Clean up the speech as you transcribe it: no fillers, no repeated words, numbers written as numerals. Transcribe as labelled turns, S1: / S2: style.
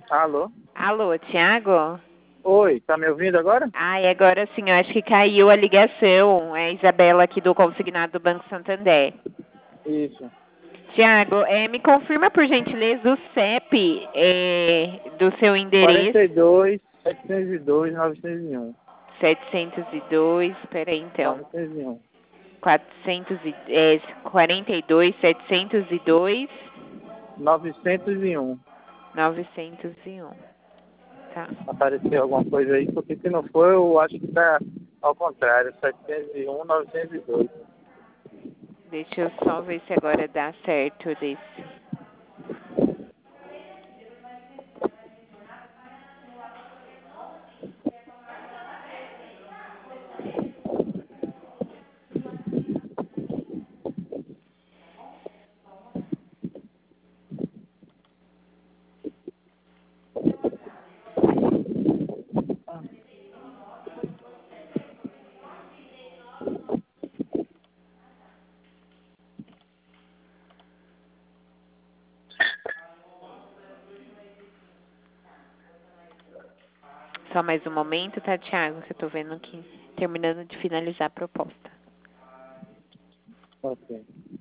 S1: Alô?
S2: Alô, Thiago?
S1: Oi, tá me ouvindo agora?
S2: Ai, agora sim, eu acho que caiu a ligação. É a Isabela aqui do Consignado do Banco Santander.
S1: Isso.
S2: Tiago, me confirma por gentileza o CEP do seu endereço.
S1: 42, 702, 901.
S2: 702, peraí então.
S1: 901.
S2: 42, 702,
S1: 901.
S2: 901. Tá.
S1: Apareceu alguma coisa aí, porque se não for, eu acho que tá ao contrário. 701, 902.
S2: Deixa eu só ver se agora dá certo desse. Só mais um momento, tá, Thiago? Que eu tô vendo aqui, terminando de finalizar a proposta.
S1: Ok.